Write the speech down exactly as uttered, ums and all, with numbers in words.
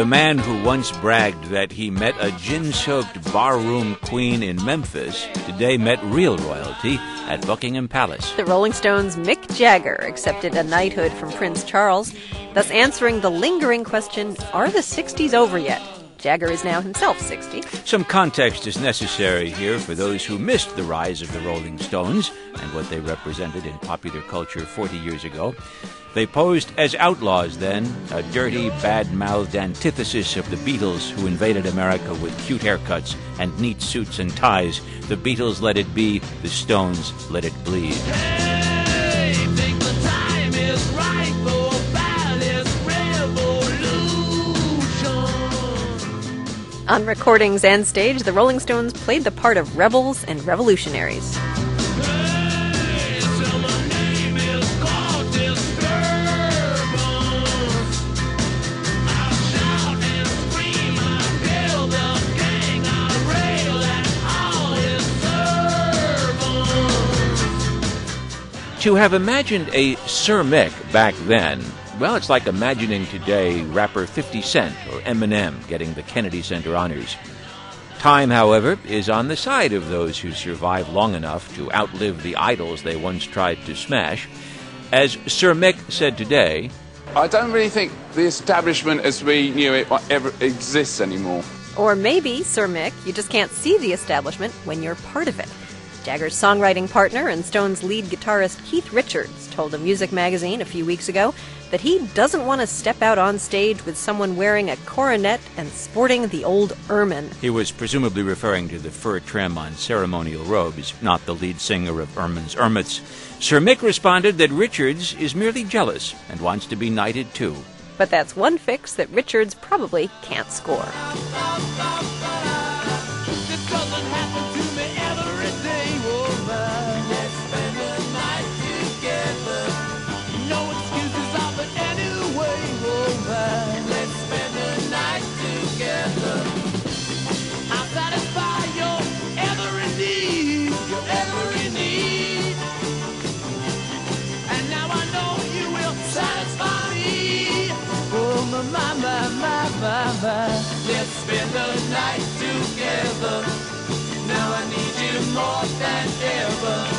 The man who once bragged that he met a gin-soaked barroom queen in Memphis today met real royalty at Buckingham Palace. The Rolling Stones' Mick Jagger accepted a knighthood from Prince Charles, thus answering the lingering question, are the sixties over yet? Jagger is now himself sixty. Some context is necessary here for those who missed the rise of the Rolling Stones and what they represented in popular culture forty years ago. They posed as outlaws then, a dirty, bad-mouthed antithesis of the Beatles, who invaded America with cute haircuts and neat suits and ties. The Beatles let it be, the Stones let it bleed. Hey, think the time is right for a balanced revolution. On recordings and stage, the Rolling Stones played the part of rebels and revolutionaries. To have imagined a Sir Mick back then, well, it's like imagining today rapper fifty Cent or Eminem getting the Kennedy Center honors. Time, however, is on the side of those who survive long enough to outlive the idols they once tried to smash. As Sir Mick said today, I don't really think the establishment as we knew it ever exists anymore. Or maybe, Sir Mick, you just can't see the establishment when you're part of it. Jagger's songwriting partner and Stones' lead guitarist Keith Richards told a music magazine a few weeks ago that he doesn't want to step out on stage with someone wearing a coronet and sporting the old ermine. He was presumably referring to the fur trim on ceremonial robes, not the lead singer of Ermine's Ermits. Sir Mick responded that Richards is merely jealous and wants to be knighted too. But that's one fix that Richards probably can't score. Let's spend the night together. Now I need you more than ever.